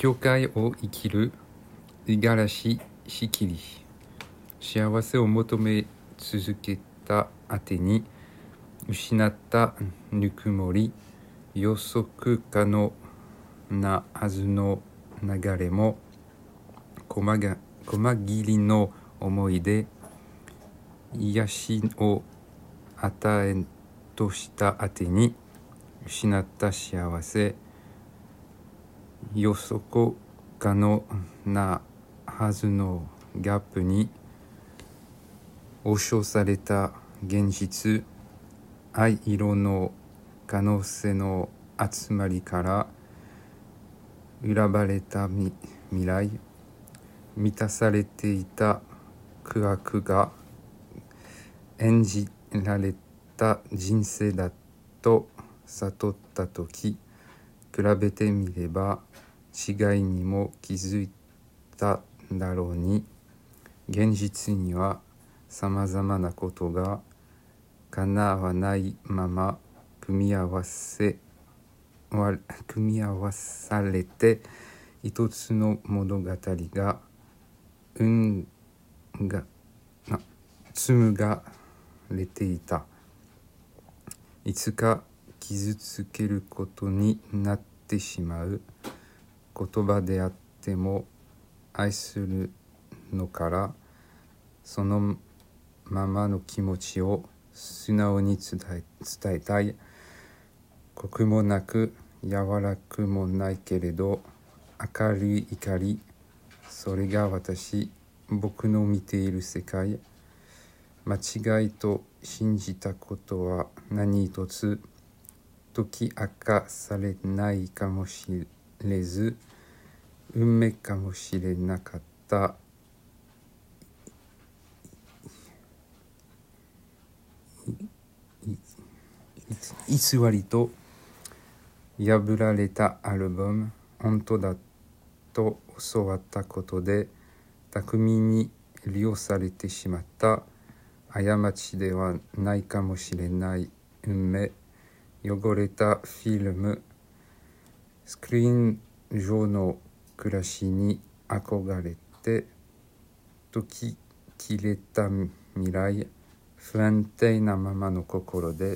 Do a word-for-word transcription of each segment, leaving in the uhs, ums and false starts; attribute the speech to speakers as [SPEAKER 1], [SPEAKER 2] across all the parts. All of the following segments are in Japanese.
[SPEAKER 1] 教会を生きる五十嵐しきり。幸せを求め続けた果てに失ったぬくもり、予測可能なはずの流れも細が細切りの思いで癒しを与えんとした果てに失った幸せ、予測可能なはずのギャップに押しされた現実、藍色の可能性の集まりから選ばれた未来、満たされていた苦学が演じられた人生だと悟ったとき、比べてみれば違いにも気づいただろうに、現実にはさまざまなことが叶わないまま組み合わせ組み合わされて一つの物語が運が紡がれていた。いつか傷つけることになってしまう言葉であっても愛するのからそのままの気持ちを素直に伝え、伝えたい。濃くもなく柔らくもないけれど明るい怒り、それが私、僕の見ている世界。間違いと信じたことは何一つ解き明かされないかもしれず、運命かもしれなかった偽りと破られたアルバム、本当だと教わったことで巧みに利用されてしまった過ちではないかもしれない運命。汚れたフィルム、スクリーン上の暮らしに憧れて解き切れた未来、不安定なままの心で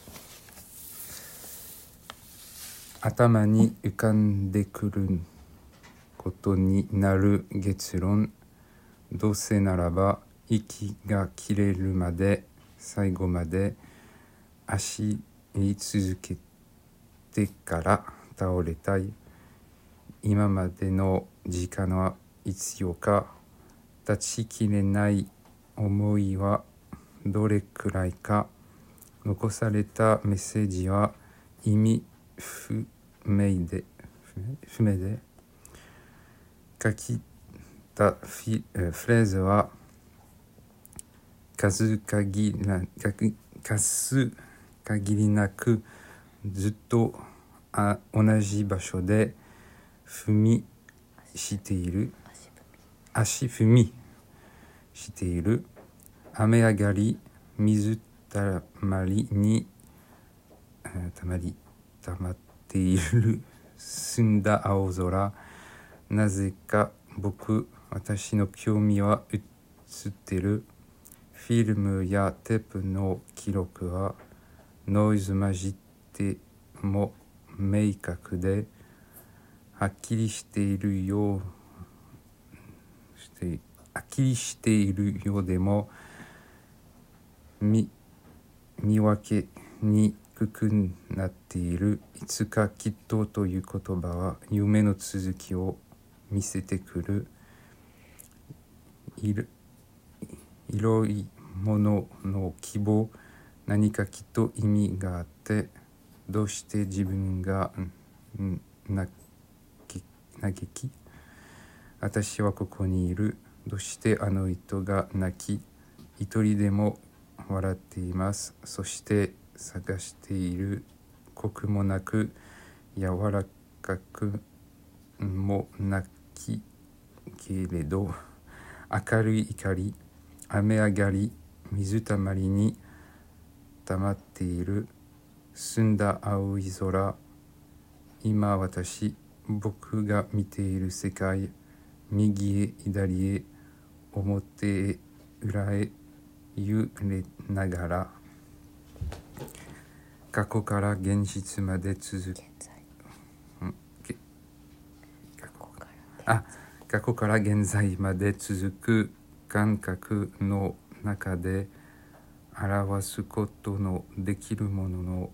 [SPEAKER 1] 頭に浮かんでくることになる結論。どうせならば息が切れるまで最後まで走り続けてから倒れたい。今までの時間は必要か。断ち切れない思いはどれくらいか。残されたメッセージは意味不明で不明で書きたフィフレーズは数限りな数限りなくずっとあ同じ場所で踏みしている足踏みしている。雨上がり水たまりにたまりたまっている澄んだ青空。なぜか僕私の興味は移ってる。フィルムやテープの記録はノイズ混じっても明確ではっきりしているようしてはっきりしているようでも見見分けにくくなっている。いつかきっとという言葉は夢の続きを見せてくる。いる広いものの希望、何かきっと意味があって、どうして自分が嘆き、私はここにいる。どうしてあの人が泣き、一人でも笑っています。そして探している。濃くもなく柔らかくもなきけれど明るい怒り、雨上がり水たまりに溜まっている澄んだ青い空。今私僕が見ている世界、右へ左へ表へ裏へ揺れながら、過去から現実まで続く、うん、け過去からあ過去から現在まで続く感覚の中で表すことのできるものの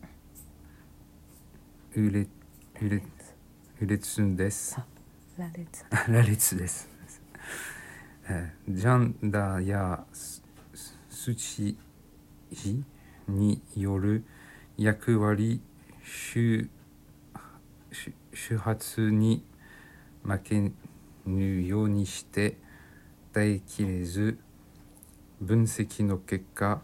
[SPEAKER 1] うれうれうれつです。
[SPEAKER 2] 羅列
[SPEAKER 1] 羅列です。ジャンダやスチジによる役割周周波数に負けぬようにして耐えきれず、分析の結果、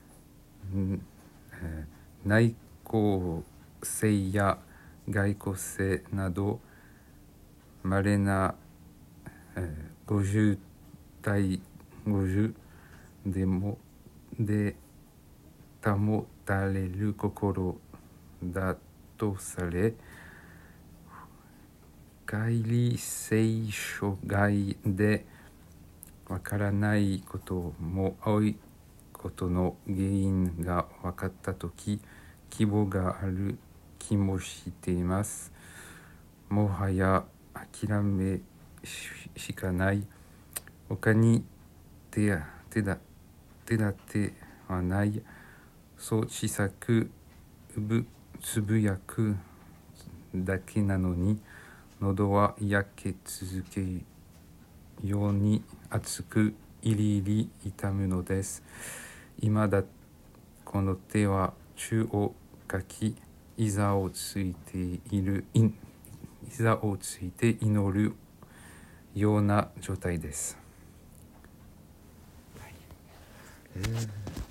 [SPEAKER 1] 内向性や外向性など稀なごじゅう対ごじゅうでもで保たれる心だとされ、乖離性障害でわからないことも多いことの原因が分かったとき、希望がある気もしています。もはや諦めしかない。他に手や手だ手立てはない。そう小さくつぶやくだけなのに、喉は焼け続けるように熱くいりいり痛むのです。今だこの手は宙をかき、いざをついているいざをついて祈るような状態です。はい、えー